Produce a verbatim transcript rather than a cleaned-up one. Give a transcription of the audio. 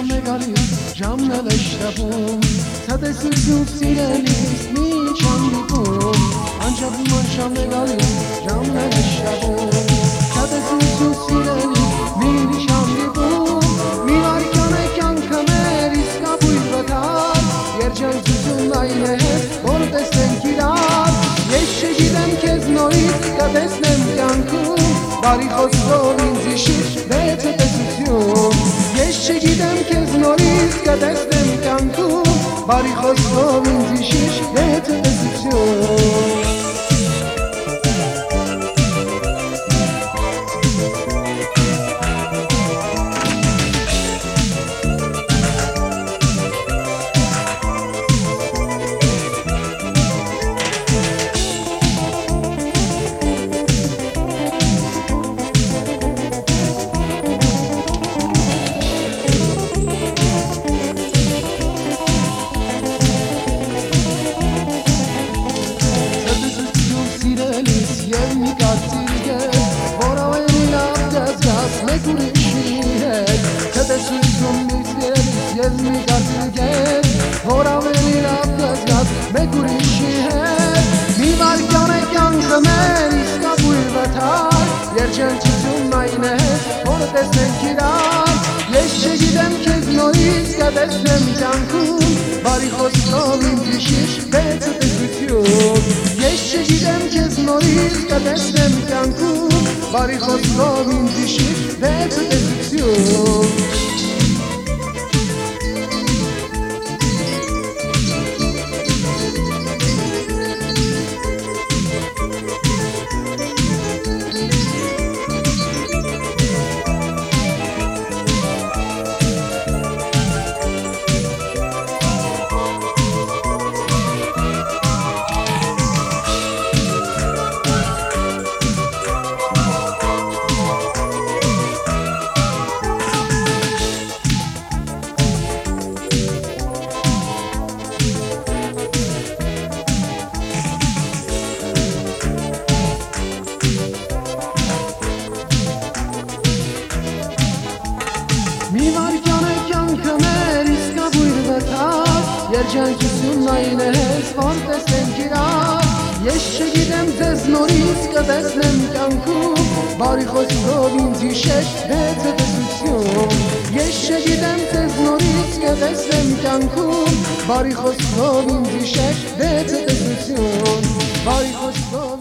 megaliz ժամները շտապում ցտեսություն սիրելիս մի չանդիպում անջատում անշամ megaliz ժամները շտապում ցտեսություն սիրելիս մի չանդիպում մի վարքան է կյանքը մեր իսկապույտ վտար երջանկությունն այն է որ տեսնենք իրար ես չգիտեմ քեզ նորից կտեսնեմ կյանքում բարի խոսքով ինձ իշիր վեց տեսություն ես չգիտեմ քեզ նորից կտեսնեմ կյանքում բարի խոսքով ինձ իշիր վեց տեսություն Ես մի կարծիք ես, որ ավելի լավ կզգաս մեկ ուրիշի հետ Մի վարքան է կյանքը մեր իսկապույտ վտար Երջանկությունն այն է, որ տեսնենք իրար Ես չգիտեմ քեզ նորից կտեսնեմ կյանքում Բարի խոսքով ինձ իշիր վեց տեսություն Ես չգիտեմ քեզ նորից կտեսնեմ կյանքում Բարի խոսքով ինձ իշիր վեց տեսություն Մի վարքան է կյանքը մեր իսկապույտ վտար Երջանկությունն այն է, որ տեսնենք իրար Ես չգիտեմ ձեզ նորից կտեսնեմ կյանքում Բարի խոսքով ինձ իշեր վեց տեսություն Ես չգիտեմ ձեզ նորից կտեսնեմ կյանքում Բարի խոսքով ինձ իշեր վեց տեսություն Բարի խոսքով